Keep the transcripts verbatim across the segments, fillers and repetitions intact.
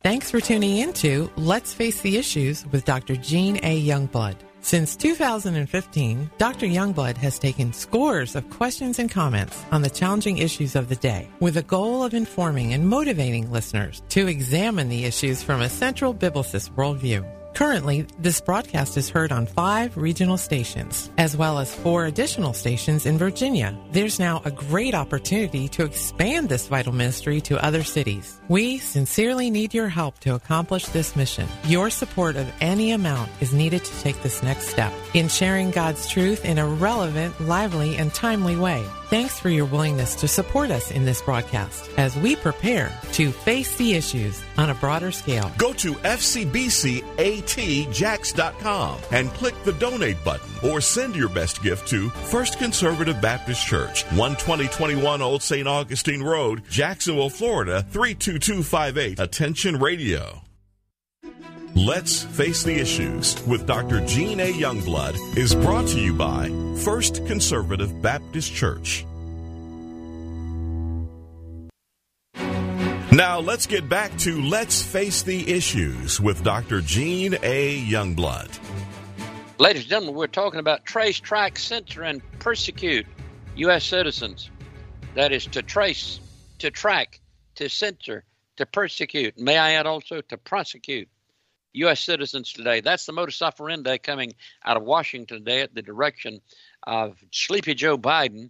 Thanks for tuning in to Let's Face the Issues with Doctor Gene A. Youngblood. Since two thousand fifteen, Doctor Youngblood has taken scores of questions and comments on the challenging issues of the day with the goal of informing and motivating listeners to examine the issues from a central biblicist worldview. Currently, this broadcast is heard on five regional stations, as well as four additional stations in Virginia. There's now a great opportunity to expand this vital ministry to other cities. We sincerely need your help to accomplish this mission. Your support of any amount is needed to take this next step in sharing God's truth in a relevant, lively, and timely way. Thanks for your willingness to support us in this broadcast as we prepare to face the issues on a broader scale. Go to F C B C A T Jax dot com and click the donate button or send your best gift to First Conservative Baptist Church, one twenty twenty-one Old Saint Augustine Road, Jacksonville, Florida, three two two five eight. Attention Radio. Let's Face the Issues with Doctor Gene A. Youngblood is brought to you by First Conservative Baptist Church. Now let's get back to Let's Face the Issues with Doctor Gene A. Youngblood. Ladies and gentlemen, we're talking about trace, track, censor, and persecute U S citizens. That is to trace, to track, to censor, to persecute. May I add also to prosecute U S citizens today. That's the modus operandi coming out of Washington today at the direction of Sleepy Joe Biden.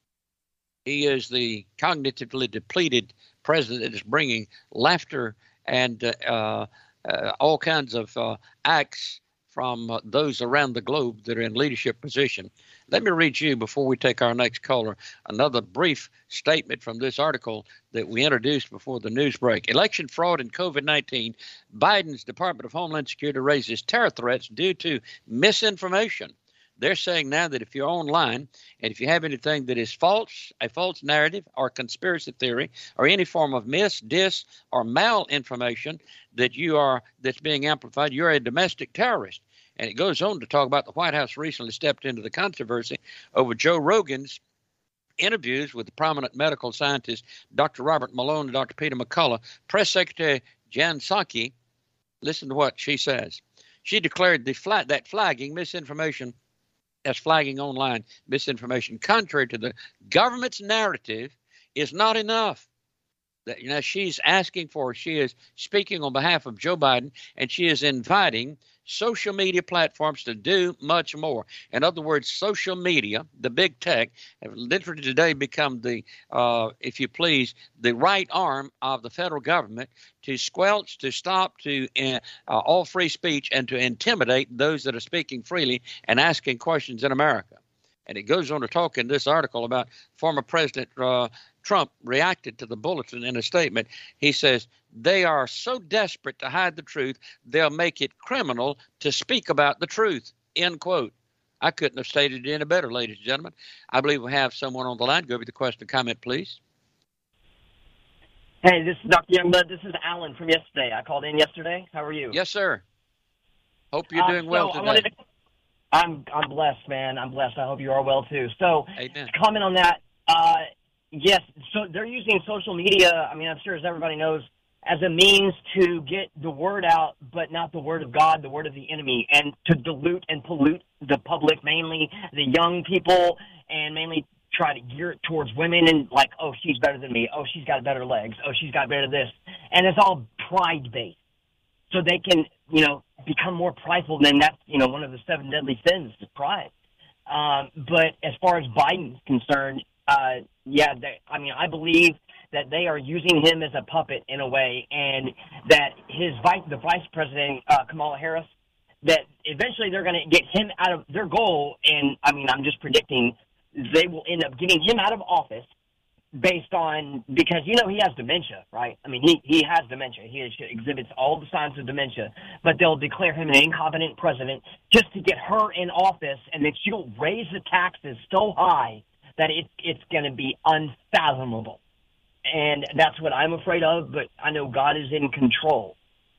He is the cognitively depleted president that is bringing laughter and uh, uh, all kinds of uh, acts from uh, those around the globe that are in leadership position. Let me read you, before we take our next caller, another brief statement from this article that we introduced before the news break. Election fraud and COVID nineteen. Biden's Department of Homeland Security raises terror threats due to misinformation. They're saying now that if you're online and if you have anything that is false, a false narrative or conspiracy theory or any form of mis, dis, or malinformation that you are that's being amplified, you're a domestic terrorist. And it goes on to talk about the White House recently stepped into the controversy over Joe Rogan's interviews with the prominent medical scientist Doctor Robert Malone and Doctor Peter McCullough. Press Secretary Jen Psaki, listen to what she says. She declared the flag, that flagging misinformation as flagging online misinformation, contrary to the government's narrative, is not enough. That, you know, she's asking for, she is speaking on behalf of Joe Biden, and she is inviting social media platforms to do much more. In other words, social media, the big tech, have literally today become the, uh, if you please, the right arm of the federal government to squelch, to stop, to uh, uh, all free speech, and to intimidate those that are speaking freely and asking questions in America. And it goes on to talk in this article about former President uh, Trump reacted to the bulletin in a statement. He says, they are so desperate to hide the truth, they'll make it criminal to speak about the truth, end quote. I couldn't have stated it any better, ladies and gentlemen. I believe we have someone on the line. Go over the question and comment, please. Hey, this is Doctor Youngblood. This is Alan from yesterday. I called in yesterday. How are you? Yes, sir. Hope you're doing uh, so well today. I wanted to, I'm, I'm blessed, man. I'm blessed. I hope you are well, too. So, Amen. To comment on that, uh, yes, so they're using social media, I mean, I'm sure as everybody knows, as a means to get the word out, but not the word of God, the word of the enemy, and to dilute and pollute the public, mainly the young people, and mainly try to gear it towards women and like, oh, she's better than me. Oh, she's got better legs. Oh, she's got better this. And it's all pride-based. So they can, you know, become more prideful. Then that's, you know, one of the seven deadly sins is pride. Um, but as far as Biden's concerned, uh, yeah, they, I mean, I believe that they are using him as a puppet in a way, and that his vice, the vice president, uh, Kamala Harris, that eventually they're going to get him out of their goal. And I mean, I'm just predicting they will end up getting him out of office based on, because, you know, he has dementia, right? I mean, he, he has dementia. He exhibits all the signs of dementia, but they'll declare him an incompetent president just to get her in office, and then she'll raise the taxes so high that it, it's going to be unfathomable. And that's what I'm afraid of, but I know God is in control.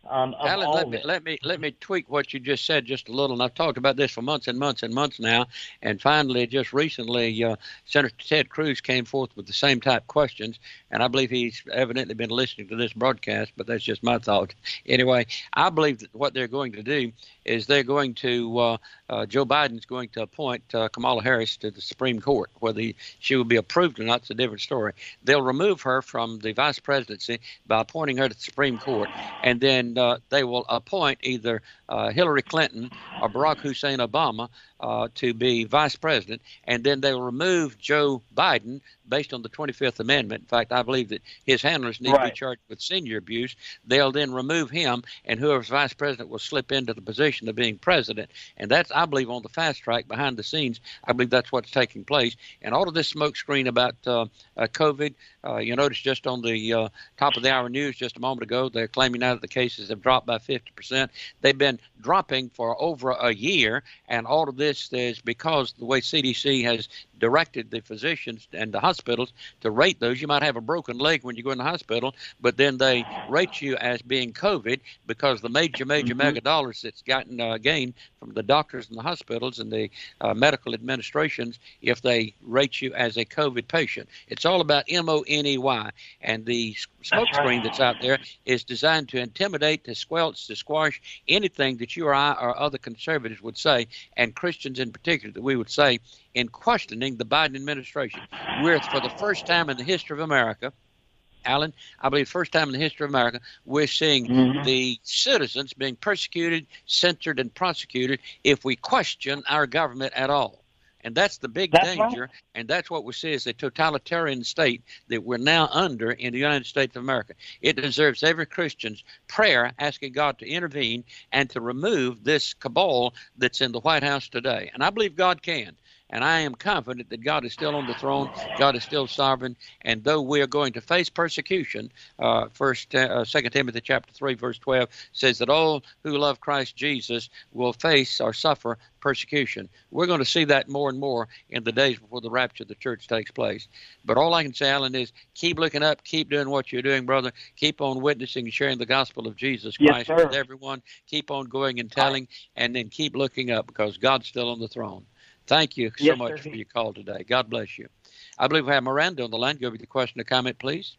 um, of Alan, all let of me it. let me let me tweak what you just said just a little. And I've talked about this for months and months and months now. And finally, just recently, uh, Senator Ted Cruz came forth with the same type questions. And I believe he's evidently been listening to this broadcast, but that's just my thought. Anyway, I believe that what they're going to do is they're going to uh, uh, Joe Biden's going to appoint uh, Kamala Harris to the Supreme Court. Whether he, she will be approved or not is a different story. They'll remove her from the vice presidency by appointing her to the Supreme Court, and then uh, they will appoint either uh, Hillary Clinton or Barack Hussein Obama uh, to be vice president, and then they will remove Joe Biden based on the twenty-fifth Amendment. In fact, I believe that his handlers need Right. to be charged with senior abuse. They'll then remove him, and whoever's vice president will slip into the position of being president. And that's, I believe, on the fast track behind the scenes. I believe that's what's taking place. And all of this smokescreen about uh, uh, COVID, uh, you notice just on the uh, top of the hour news just a moment ago, they're claiming now that the cases have dropped by fifty percent. They've been dropping for over a year, and all of this is because the way C D C has directed the physicians and the hospitals to rate those. You might have a broken leg when you go in the hospital, but then they rate you as being COVID because the major, major Mhm. mega dollars that's gotten uh, gained from the doctors and the hospitals and the uh, medical administrations if they rate you as a COVID patient. It's all about M O N E Y, and the smoke That's right. screen that's out there is designed to intimidate, to squelch, to squash anything that you or I or other conservatives would say, and Christians in particular, that we would say in questioning the Biden administration. We're, for the first time in the history of America, Alan, I believe first time in the history of America, we're seeing Mhm. the citizens being persecuted, censored, and prosecuted if we question our government at all. And that's the big That's danger, right. and that's what we see as a totalitarian state that we're now under in the United States of America. It deserves every Christian's prayer, asking God to intervene and to remove this cabal that's in the White House today. And I believe God can. And I am confident that God is still on the throne. God is still sovereign. And though we are going to face persecution, uh, First, uh, Second Timothy chapter three, verse twelve says that all who love Christ Jesus will face or suffer persecution. We're going to see that more and more in the days before the rapture of the church takes place. But all I can say, Alan, is keep looking up, keep doing what you're doing, brother. Keep on witnessing and sharing the gospel of Jesus Yes, Christ sir. with everyone. Keep on going and telling, and then keep looking up because God's still on the throne. Thank you so Yes, much sir. for your call today. God bless you. I believe we have Miranda on the line. Go over the question or comment, please.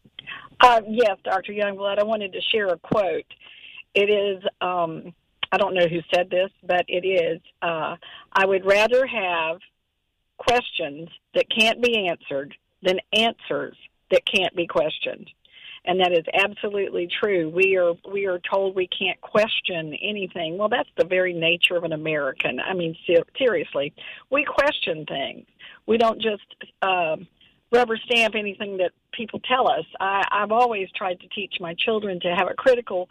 Uh, yes, Doctor Youngblood, I wanted to share a quote. It is, um, I don't know who said this, but it is, uh, I would rather have questions that can't be answered than answers that can't be questioned. And that is absolutely true. We are we are told we can't question anything. Well, that's the very nature of an American. I mean, ser- seriously, we question things. We don't just um, rubber stamp anything that people tell us. I, I've always tried to teach my children to have a critical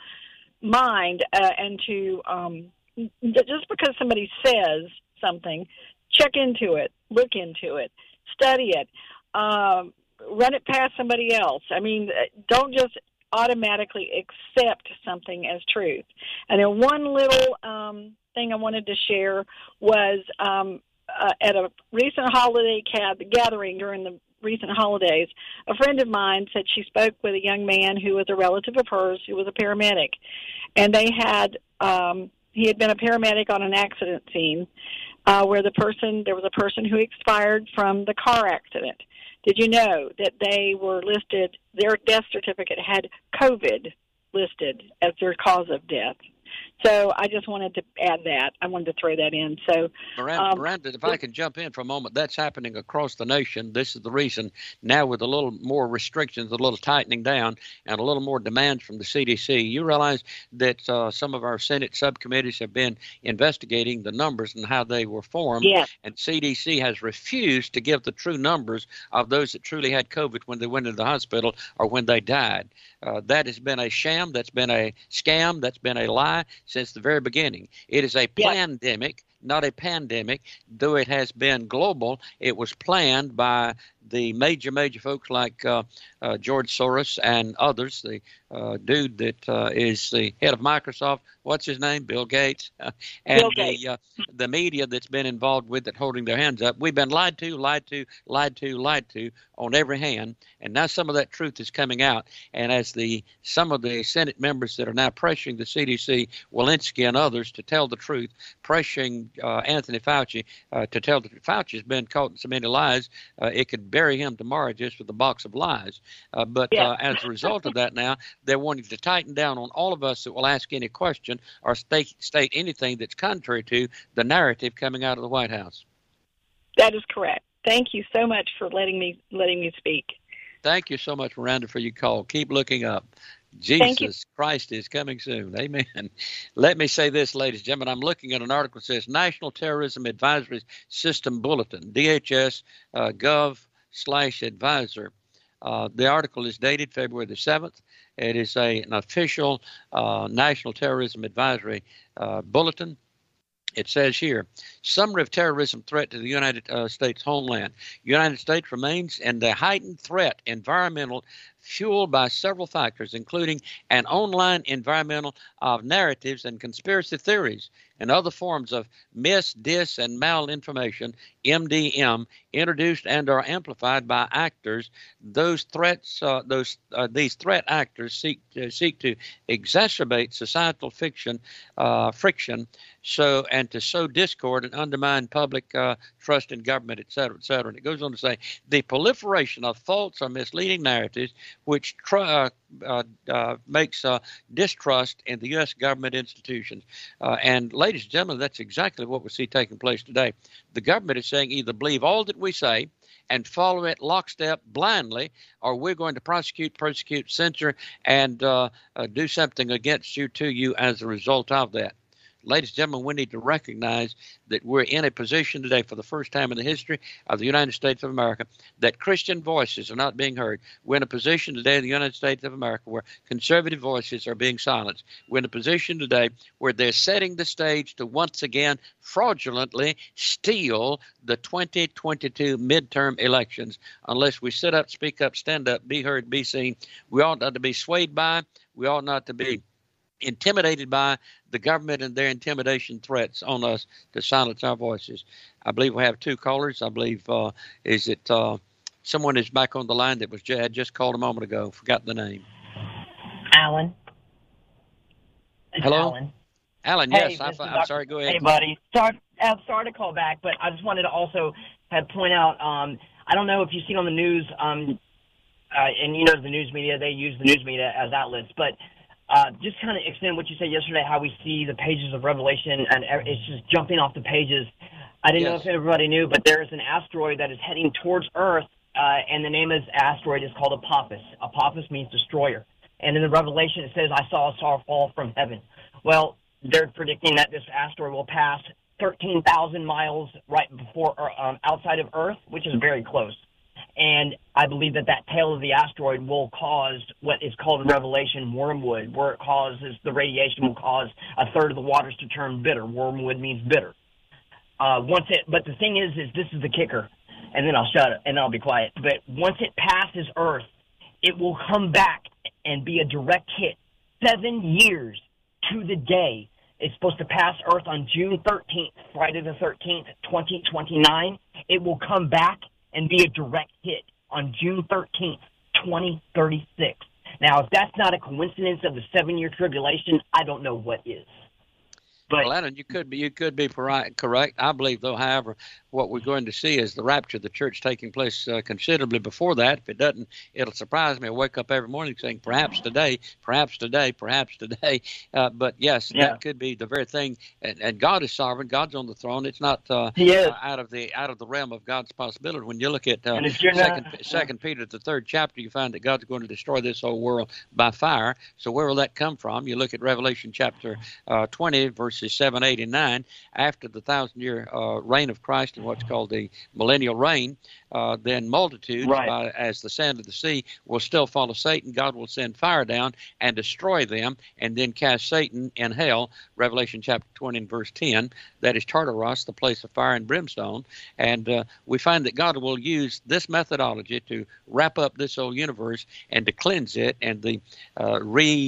mind uh, and to um, just because somebody says something, check into it, look into it, study it. Um, run it past somebody else. I mean, don't just automatically accept something as truth. And then one little um, thing I wanted to share was um, uh, at a recent holiday gathering during the recent holidays, a friend of mine said she spoke with a young man who was a relative of hers who was a paramedic. And they had, um, he had been a paramedic on an accident scene uh, where the person, there was a person who expired from the car accident. Did you know that they were listed, their death certificate had COVID listed as their cause of death? So I just wanted to add that. I wanted to throw that in. So, Miranda, um, Miranda, if I can jump in for a moment, that's happening across the nation. This is the reason now with a little more restrictions, a little tightening down, and a little more demands from the C D C. You realize that uh, some of our Senate subcommittees have been investigating the numbers and how they were formed, yes. and C D C has refused to give the true numbers of those that truly had COVID when they went into the hospital or when they died. Uh, that has been a sham. That's been a scam. That's been a lie since the very beginning. It is a Yes. pandemic, not a pandemic. Though it has been global, it was planned by the major, major folks like uh, uh, George Soros and others, the uh, dude that uh, is the head of Microsoft, what's his name, Bill Gates, uh, and Bill Gates. the uh, the media that's been involved with it, holding their hands up. We've been lied to, lied to, lied to, lied to on every hand, and now some of that truth is coming out. And as the some of the Senate members that are now pressuring the C D C, Walensky and others to tell the truth, pressuring uh, Anthony Fauci uh, to tell the truth. Fauci's been caught in so many lies, uh, it could bury him tomorrow just with a box of lies. Uh, but Yeah. uh, as a result of that now, they're wanting to tighten down on all of us that will ask any question or state, state anything that's contrary to the narrative coming out of the White House. That is correct. Thank you so much for letting me letting me speak. Thank you so much, Miranda, for your call. Keep looking up. Thank you. Jesus Christ is coming soon. Amen. Let me say this, ladies and gentlemen. I'm looking at an article that says National Terrorism Advisory System Bulletin, D H S uh, Gov slash advisor. Uh, the article is dated February the seventh. It is a, an official uh, National Terrorism Advisory uh, Bulletin. It says here, summary of terrorism threat to the United uh, States homeland. United States remains in the heightened threat, environmental, fueled by several factors, including an online environmental of narratives and conspiracy theories and other forms of mis, dis, and malinformation, M D M, introduced and are amplified by actors. Those threats, uh, those uh, these threat actors seek to, seek to exacerbate societal fiction, uh, friction, so and to sow discord and undermine public uh, trust in government, et cetera, et cetera. And it goes on to say the proliferation of false or misleading narratives, which tr- uh, uh, uh, makes uh, distrust in the U S government institutions. Uh, and ladies and gentlemen, that's exactly what we see taking place today. The government is saying either believe all that we say and follow it lockstep blindly, or we're going to prosecute, persecute, censor, and uh, uh, do something against you, to you, as a result of that. Ladies and gentlemen, we need to recognize that we're in a position today for the first time in the history of the United States of America that Christian voices are not being heard. We're in a position today in the United States of America where conservative voices are being silenced. We're in a position today where they're setting the stage to once again fraudulently steal the twenty twenty-two midterm elections unless we sit up, speak up, stand up, be heard, be seen. We ought not to be swayed by, we ought not to be intimidated by the government and their intimidation threats on us to silence our voices. I believe we have two callers. I believe, uh, is it uh, someone is back on the line that was had just called a moment ago. Forgot the name. Alan. It's Hello? Alan. Alan, Hey, yes. I, this is I'm Doctor sorry. Go ahead. Hey, buddy. Sorry, I'm sorry to call back, but I just wanted to also have point out, um, I don't know if you've seen on the news, um, uh, and you know the news media, they use the news media as outlets, but Uh, just kind of extend what you said yesterday, how we see the pages of Revelation, and it's just jumping off the pages. I didn't Yes. know if everybody knew, but there is an asteroid that is heading towards Earth, uh, and the name of this asteroid is called Apophis. Apophis means destroyer. And in the Revelation, it says, I saw a star fall from heaven. Well, they're predicting that this asteroid will pass thirteen thousand miles right before, um, outside of Earth, which is very close. And I believe that that tail of the asteroid will cause what is called in Revelation wormwood, where it causes the radiation will cause a third of the waters to turn bitter. Wormwood means bitter. Uh, once it, but the thing is, is this is the kicker, and then I'll shut it and I'll be quiet. But once it passes Earth, it will come back and be a direct hit. Seven years to the day. It's supposed to pass Earth on June thirteenth, Friday the thirteenth, twenty twenty-nine. It will come back and be a direct hit on June thirteenth, twenty thirty-six. Now, if that's not a coincidence of the seven-year tribulation, I don't know what is. But, well, Alan, you could be you could be correct. I believe, though, however, what we're going to see is the rapture of the church taking place uh, considerably before that. If it doesn't, it'll surprise me. I wake up every morning saying, perhaps today, perhaps today, perhaps today. Uh, but, yes, yeah. that could be the very thing. And, and God is sovereign. God's on the throne. It's not uh, he is. uh, out of the out of the realm of God's possibility. When you look at uh, and if you're second, not, second Peter, the third chapter, you find that God's going to destroy this whole world by fire. So where will that come from? You look at Revelation chapter uh, twenty, verses seven, eight, and nine. After the thousand-year uh, reign of Christ and what's called the millennial reign, uh, then multitudes, Right. by, as the sand of the sea, will still follow Satan. God will send fire down and destroy them, and then cast Satan in hell, Revelation chapter twenty and verse ten. That is Tartarus, the place of fire and brimstone. And uh, we find that God will use this methodology to wrap up this old universe and to cleanse it, and the uh,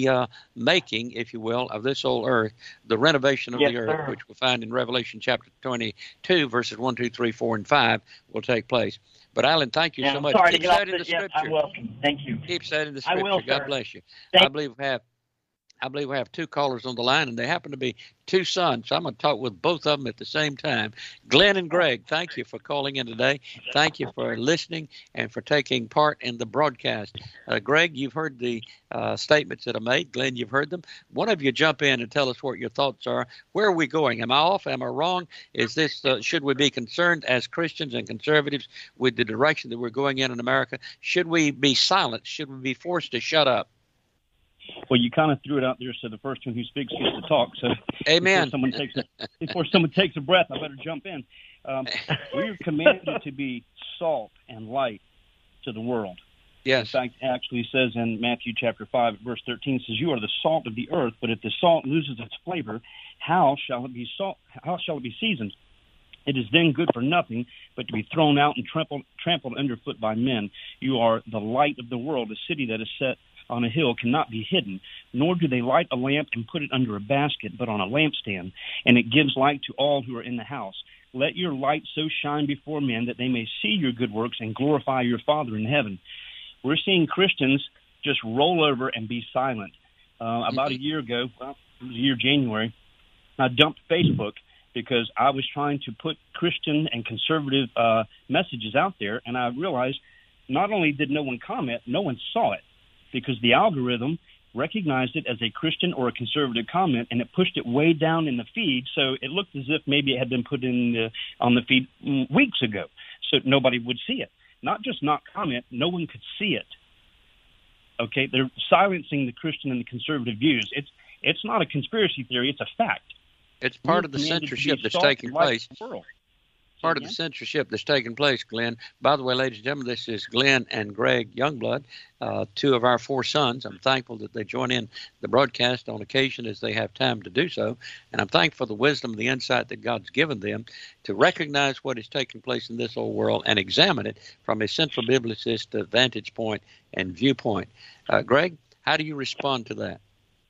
remaking, if you will, of this old earth, the renovation of Yes, the earth, sir. which we'll find in Revelation chapter twenty-two, verses one, two, three, four, and five, will take place. But Alan, thank you Yeah, so I'm much. sorry Keep to get off studying the this. Yes, scripture. I'm welcome. Thank you. Keep studying the I scripture. will, God sir. bless you. Thank- I believe we have I believe we have two callers on the line, and they happen to be two sons. So I'm going to talk with both of them at the same time. Glenn and Greg, thank you for calling in today. Thank you for listening and for taking part in the broadcast. Uh, Greg, you've heard the uh, statements that I made. Glenn, you've heard them. One of you jump in and tell us what your thoughts are. Where are we going? Am I off? Am I wrong? Is this? Uh, should we be concerned as Christians and conservatives with the direction that we're going in in America? Should we be silent? Should we be forced to shut up? Well, you kind of threw it out there, so the first one who speaks gets to talk. So, Amen. Before someone takes a, before someone takes a breath, I better jump in. Um, we are commanded to be salt and light to the world. Yes. In fact, it actually says in Matthew chapter five, verse thirteen, says, "You are the salt of the earth, but if the salt loses its flavor, how shall it be salt? How shall it be seasoned? It is then good for nothing but to be thrown out and trampled, trampled underfoot by men. You are the light of the world. A city that is set on a hill cannot be hidden, nor do they light a lamp and put it under a basket, but on a lampstand, and it gives light to all who are in the house. Let your light so shine before men that they may see your good works and glorify your Father in heaven." We're seeing Christians just roll over and be silent. Uh, about a year ago, well, it was a year January, I dumped Facebook because I was trying to put Christian and conservative uh, messages out there, and I realized not only did no one comment, no one saw it, because the algorithm recognized it as a Christian or a conservative comment, and it pushed it way down in the feed, so it looked as if maybe it had been put in the, on the feed weeks ago, so nobody would see it. Not just not comment, no one could see it. Okay, they're silencing the Christian and the conservative views. It's it's not a conspiracy theory, it's a fact. It's part We're of the commanded to be censorship that's salt taking and light place. of the world. Part of the censorship that's taking place, Glenn. By the way, ladies and gentlemen, this is Glenn and Greg Youngblood, uh, two of our four sons. I'm thankful that they join in the broadcast on occasion as they have time to do so. And I'm thankful for the wisdom and the insight that God's given them to recognize what is taking place in this old world and examine it from a central biblicist vantage point and viewpoint. Uh, Greg, how do you respond to that?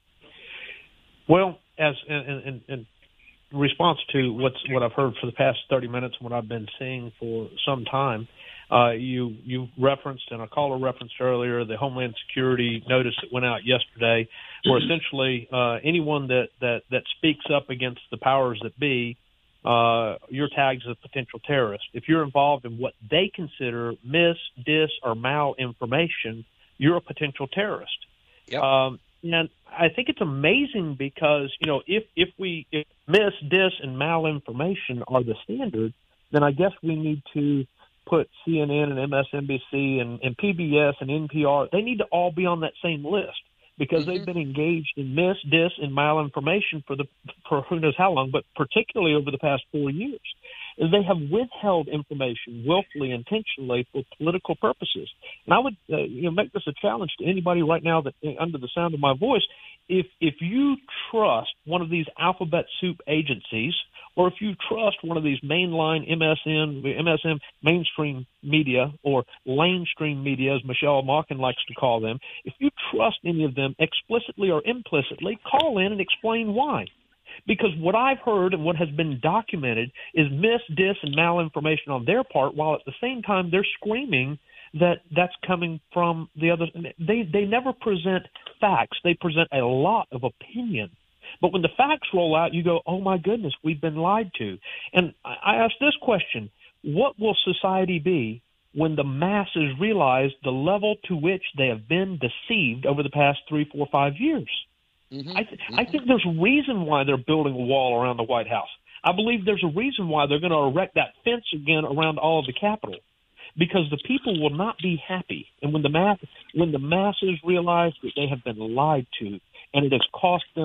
Well, as in, in, in response to what's what I've heard for the past thirty minutes and what I've been seeing for some time, uh, you you referenced, and a caller referenced earlier, the Homeland Security notice that went out yesterday, where essentially uh, anyone that, that, that speaks up against the powers that be, uh, you're tagged as a potential terrorist. If you're involved in what they consider mis, dis, or malinformation, you're a potential terrorist. Yep. Um, and I think it's amazing because, you know, if, if we if mis, dis, and malinformation are the standard, then I guess we need to put C N N and M S N B C and, and P B S and N P R, they need to all be on that same list because mm-hmm. they've been engaged in mis, dis, and malinformation for the for who knows how long, but particularly over the past four years. They have withheld information willfully, intentionally for political purposes. And I would uh, you know, make this a challenge to anybody right now that uh, under the sound of my voice. If if you trust one of these alphabet soup agencies, or if you trust one of these mainline M S N, M S M mainstream media, or lamestream media, as Michelle Malkin likes to call them, if you trust any of them explicitly or implicitly, call in and explain why. Because what I've heard and what has been documented is mis, dis, and malinformation on their part, while at the same time they're screaming that that's coming from the other. They they never present facts. They present a lot of opinion. But when the facts roll out, you go, oh, my goodness, we've been lied to. And I ask this question, what will society be when the masses realize the level to which they have been deceived over the past three, four, five years? Mm-hmm. I, th- mm-hmm. I think there's a reason why they're building a wall around the White House. I believe there's a reason why they're going to erect that fence again around all of the Capitol, because the people will not be happy. And when the mass, when the masses realize that they have been lied to, and it has cost them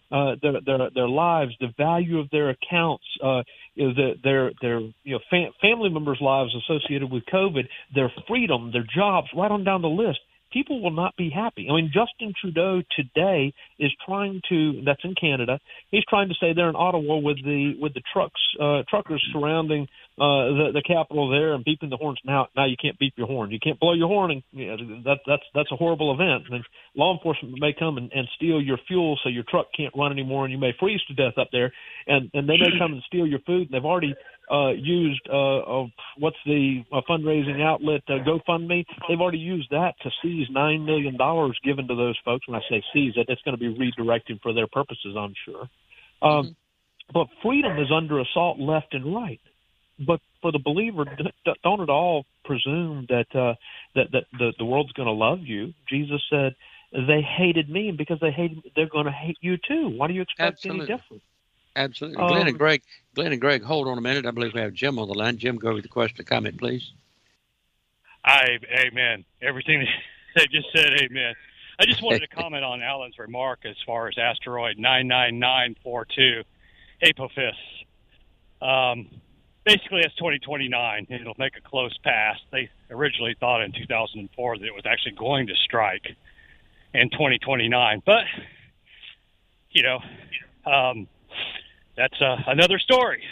uh, their, their their lives, the value of their accounts, uh, you know, the, their their you know fam- family members' lives associated with COVID, their freedom, their jobs, right on down the list. People will not be happy. I mean, Justin Trudeau today is trying to, that's in Canada, he's trying to say they're in Ottawa with the with the trucks, uh, truckers surrounding uh, the, the Capitol there and beeping the horns. Now, now you can't beep your horn. You can't blow your horn. And you know, that, that's that's a horrible event. And law enforcement may come and, and steal your fuel so your truck can't run anymore and you may freeze to death up there. And, and they may come and steal your food. And they've already uh, used, uh, uh, what's the uh, fundraising outlet, uh, GoFundMe. They've already used that to seize nine million dollars given to those folks. When I say seize it, it's going to be redirected for their purposes, I'm sure. Um, mm-hmm. But freedom is under assault left and right. But for the believer, don't at all presume that uh, that, that the, the world's going to love you. Jesus said, they hated me, and because they hated me, they're going to hate you too. Why do you expect Absolutely. any different? Absolutely. Um, Glenn and Greg, Glenn and Greg, hold on a minute. I believe we have Jim on the line. Jim, go with the question or comment, please. I, amen. Everything they just said, amen. I just wanted to comment on Alan's remark as far as asteroid nine nine nine four two, Apophis. Um, basically, that's twenty twenty-nine. It'll make a close pass. They originally thought in two thousand four that it was actually going to strike in twenty twenty-nine. But, you know, um, that's uh, another story.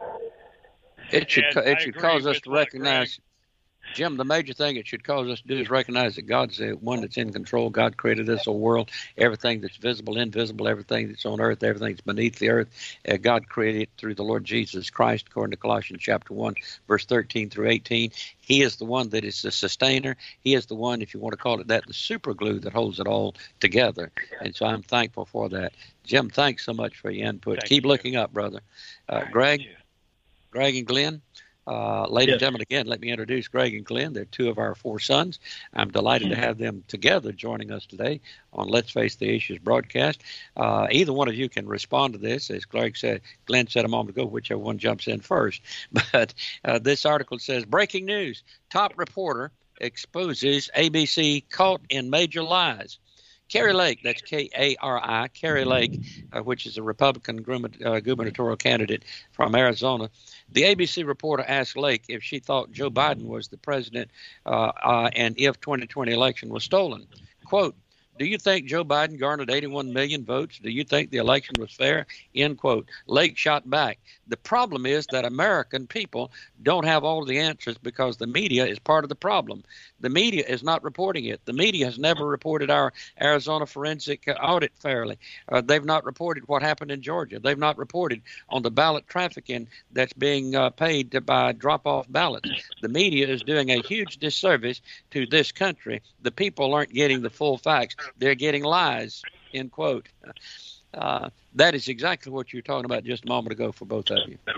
It should, And it I should agree cause us with to what recognize... Greg, Jim, the major thing it should cause us to do is recognize that God's the one that's in control. God created this whole world. Everything that's visible, invisible, everything that's on earth, everything that's beneath the earth, uh, God created it through the Lord Jesus Christ, according to Colossians chapter one, verse thirteen through eighteen. He is the one that is the sustainer. He is the one, if you want to call it that, the super glue that holds it all together. And so I'm thankful for that. Jim, thanks so much for your input. Thank Keep you. looking up, brother. Uh, Greg, Greg and Glenn. Uh, ladies Yes. and gentlemen, again, let me introduce Greg and Glenn. They're two of our four sons. I'm delighted to have them together joining us today on Let's Face the Issues broadcast. Uh, either one of you can respond to this, as Greg said, Glenn said a moment ago, whichever one jumps in first. But uh, this article says, breaking news, top reporter exposes A B C caught in major lies. Kari Lake, that's K A R I, Kari Lake, uh, which is a Republican uh, gubernatorial candidate from Arizona. The A B C reporter asked Lake if she thought Joe Biden was the president uh, uh, and if twenty twenty election was stolen. Quote, do you think Joe Biden garnered eighty-one million votes? Do you think the election was fair? End quote. Lake shot back. The problem is that American people don't have all of the answers because the media is part of the problem. The media is not reporting it. The media has never reported our Arizona forensic audit fairly. Uh, they've not reported what happened in Georgia. They've not reported on the ballot trafficking that's being uh, paid to, by drop-off ballots. The media is doing a huge disservice to this country. The people aren't getting the full facts. They're getting lies, end quote. Uh, that is exactly what you were talking about just a moment ago for both of you.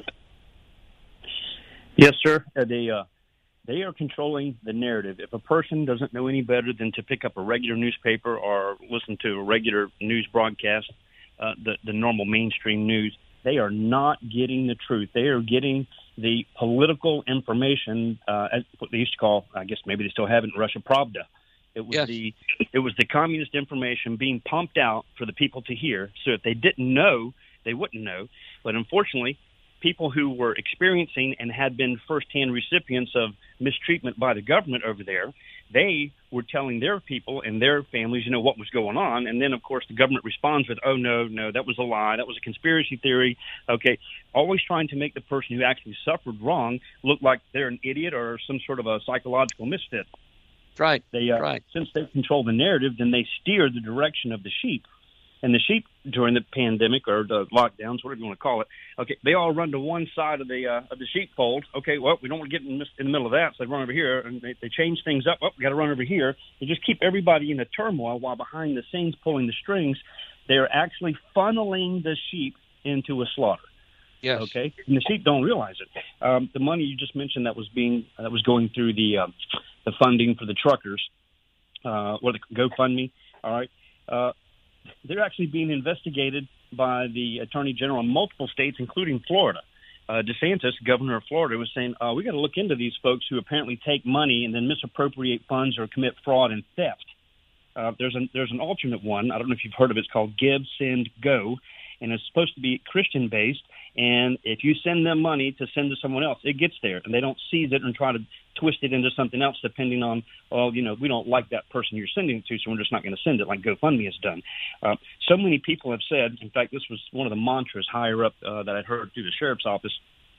Yes, sir. Uh, they, uh, they are controlling the narrative. If a person doesn't know any better than to pick up a regular newspaper or listen to a regular news broadcast, uh, the, the normal mainstream news, they are not getting the truth. They are getting the political information, uh, as what they used to call, I guess maybe they still have it, Russia Pravda. It was yes. the it was the communist information being pumped out for the people to hear. So if they didn't know, they wouldn't know. But unfortunately, people who were experiencing and had been firsthand recipients of mistreatment by the government over there, they were telling their people and their families, you know, what was going on. And then, of course, the government responds with, oh, no, no, that was a lie. That was a conspiracy theory. Okay, always trying to make the person who actually suffered wrong look like they're an idiot or some sort of a psychological misfit. Right, they, uh, right. Since they control the narrative, then they steer the direction of the sheep. And the sheep during the pandemic or the lockdowns, whatever you want to call it, okay, they all run to one side of the uh, of the sheepfold. Okay, well, we don't want to get in, this, in the middle of that, so they run over here, and they, they change things up. Oh, we got to run over here. They just keep everybody in a turmoil while behind the scenes pulling the strings. They are actually funneling the sheep into a slaughter. Yes. Okay, and the sheep don't realize it. Um, the money you just mentioned that was being uh, that was going through the uh, the funding for the truckers, uh, or the GoFundMe. All right, uh, they're actually being investigated by the Attorney General in multiple states, including Florida. Uh, DeSantis, governor of Florida, was saying, uh, we got to look into these folks who apparently take money and then misappropriate funds or commit fraud and theft. Uh, there's an there's an alternate one. I don't know if you've heard of it. It's called Give, Send, Go, and it's supposed to be Christian based. And if you send them money to send to someone else, it gets there, and they don't seize it and try to twist it into something else, depending on, well, you know, we don't like that person you're sending it to, so we're just not going to send it, like GoFundMe has done. Uh, so many people have said, in fact, this was one of the mantras higher up uh, that I'd heard through the sheriff's office,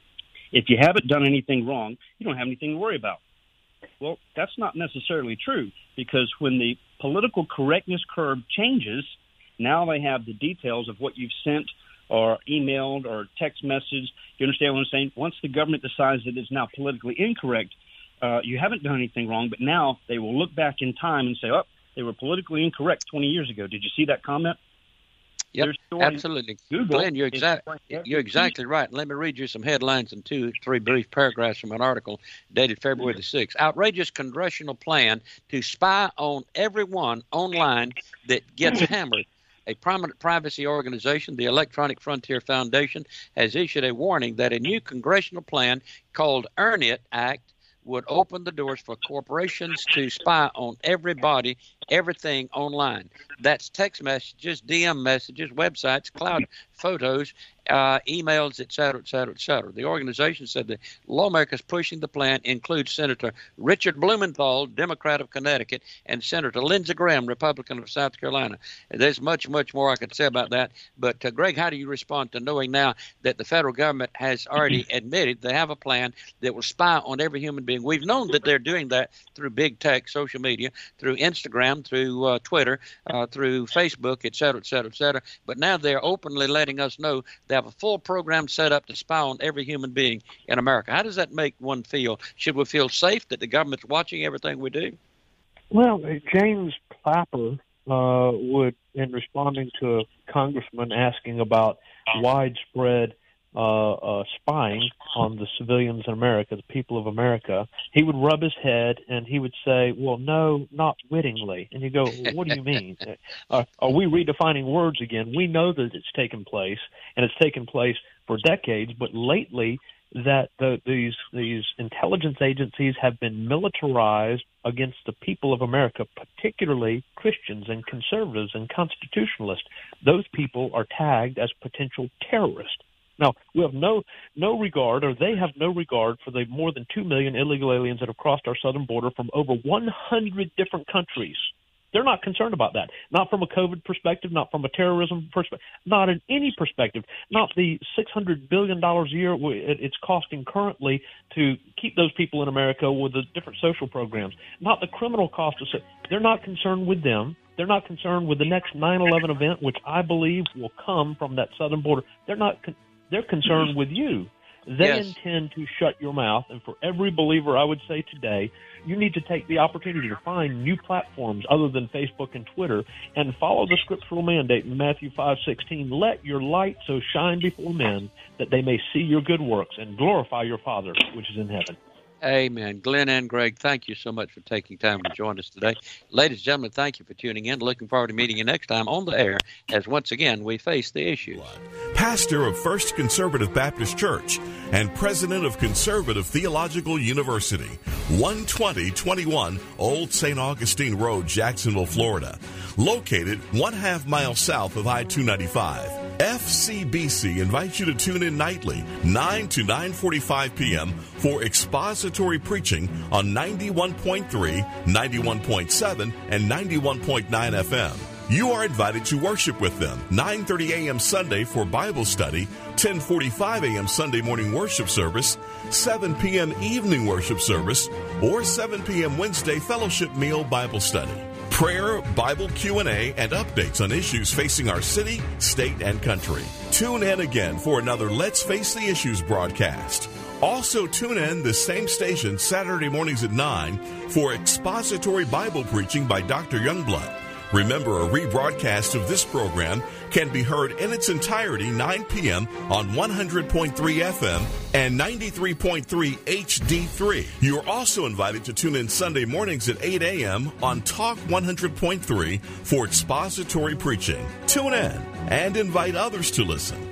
if you haven't done anything wrong, you don't have anything to worry about. Well, that's not necessarily true, because when the political correctness curve changes, now they have the details of what you've sent or emailed or text message. You understand what I'm saying? Once the government decides that it's now politically incorrect, uh, you haven't done anything wrong, but now they will look back in time and say, oh, they were politically incorrect twenty years ago. Did you see that comment? Yep, absolutely. Google, Glenn, you're, exa- you're exactly right. Let me read you some headlines and two, three brief paragraphs from an article dated February the sixth. Outrageous congressional plan to spy on everyone online that gets hammered. A prominent privacy organization, the Electronic Frontier Foundation, has issued a warning that a new congressional plan called Earn It Act would open the doors for corporations to spy on everybody, everything online. That's text messages, D M messages, websites, cloud photos, uh, emails, et cetera, et cetera, et cetera. The organization said the lawmakers pushing the plan include Senator Richard Blumenthal, Democrat of Connecticut, and Senator Lindsey Graham, Republican of South Carolina. There's much, much more I could say about that. But, uh, Greg, how do you respond to knowing now that the federal government has already admitted they have a plan that will spy on every human being? We've known that they're doing that through big tech, social media, through Instagram, through uh, Twitter, uh, through Facebook, et cetera, et cetera, et cetera. But now they're openly letting us know they have a full program set up to spy on every human being in America. How does that make one feel? Should we feel safe that the government's watching everything we do? Well, James Clapper uh, would, in responding to a congressman asking about widespread uh, uh, spying on the civilians in America, the people of America, he would rub his head and he would say, well, no, not wittingly. And you go, well, what do you mean? uh, are we redefining words again? We know that it's taken place, and it's taken place for decades, but lately that the, these these intelligence agencies have been militarized against the people of America, particularly Christians and conservatives and constitutionalists. Those people are tagged as potential terrorists. Now, we have no no regard, or they have no regard, for the more than two million illegal aliens that have crossed our southern border from over one hundred different countries. They're not concerned about that. Not from a COVID perspective, not from a terrorism perspective, not in any perspective. Not the six hundred billion dollars a year it's costing currently to keep those people in America with the different social programs. Not the criminal cost of it. They're not concerned with them. They're not concerned with the next nine eleven event, which I believe will come from that southern border. They're not con- They're concerned with you. They yes. intend to shut your mouth. And for every believer, I would say today, you need to take the opportunity to find new platforms other than Facebook and Twitter and follow the scriptural mandate in Matthew five sixteen. Let your light so shine before men that they may see your good works and glorify your Father which is in heaven. Amen. Glenn and Greg, thank you so much for taking time to join us today. Ladies and gentlemen, thank you for tuning in. Looking forward to meeting you next time on the air as once again we face the issues. Pastor of First Conservative Baptist Church and president of Conservative Theological University, one twenty twenty-one Old Saint Augustine Road, Jacksonville, Florida. Located one half mile south of I two ninety-five. F C B C invites you to tune in nightly, nine to nine forty-five p.m. for expository preaching on ninety-one point three, ninety-one point seven, and ninety-one point nine F M. You are invited to worship with them, nine thirty a.m. Sunday for Bible study, ten forty-five a.m. Sunday morning worship service, seven p.m. evening worship service, or seven p.m. Wednesday fellowship meal Bible study. Prayer, Bible Q and A, and updates on issues facing our city, state, and country. Tune in again for another Let's Face the Issues broadcast. Also tune in the same station Saturday mornings at nine for expository Bible preaching by Doctor Youngblood. Remember, a rebroadcast of this program can be heard in its entirety nine p.m. on one hundred point three F M and ninety-three point three H D three. You are also invited to tune in Sunday mornings at eight a.m. on Talk one hundred point three for expository preaching. Tune in and invite others to listen.